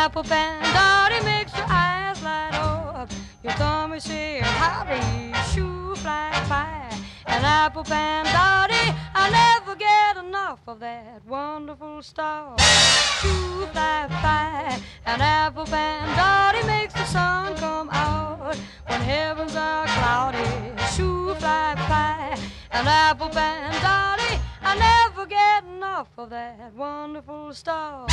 apple pandori makes your eyes light up. Your tummy say howdy, shoo fly pie. An apple pandori, I never get enough of that wonderful stuff. Shoo fly pie. An apple pandori makes the sun come out when heavens are cloudy. Shoo fly pie. An apple pandori, I never get enough of that wonderful stuff.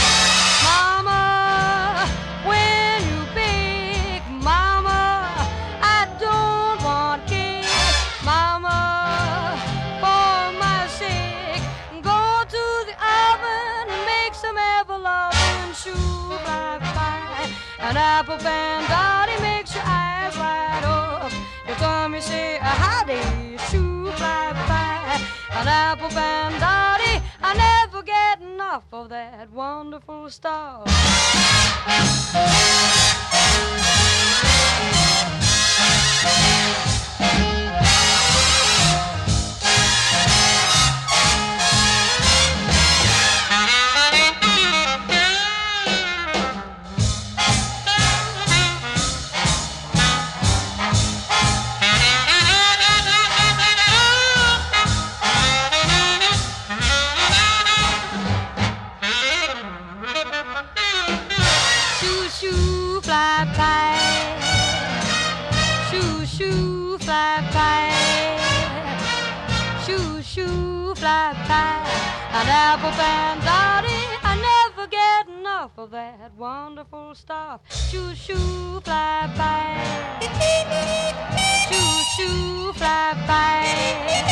Mama, when you bake, Mama, I don't want cake. Mama, for my sake, go to the oven and make some ever-loving shoo fly pie. An apple pandori makes your eyes light up. Your tummy say howdy, shoo fly pie. An apple pandori, I never get enough of that wonderful stuff. Shoo fly pie, shoo fly pie, shoo fly pie. An apple pandori, I never get enough of that wonderful stuff. Shoo fly pie, shoo fly pie,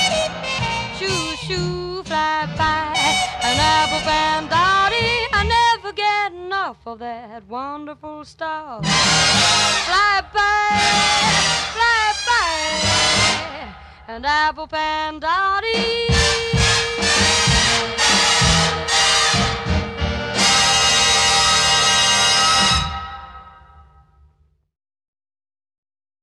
shoo fly pie. An apple pandori, I never get enough of that wonderful stuff. Fly by, an apple pandori.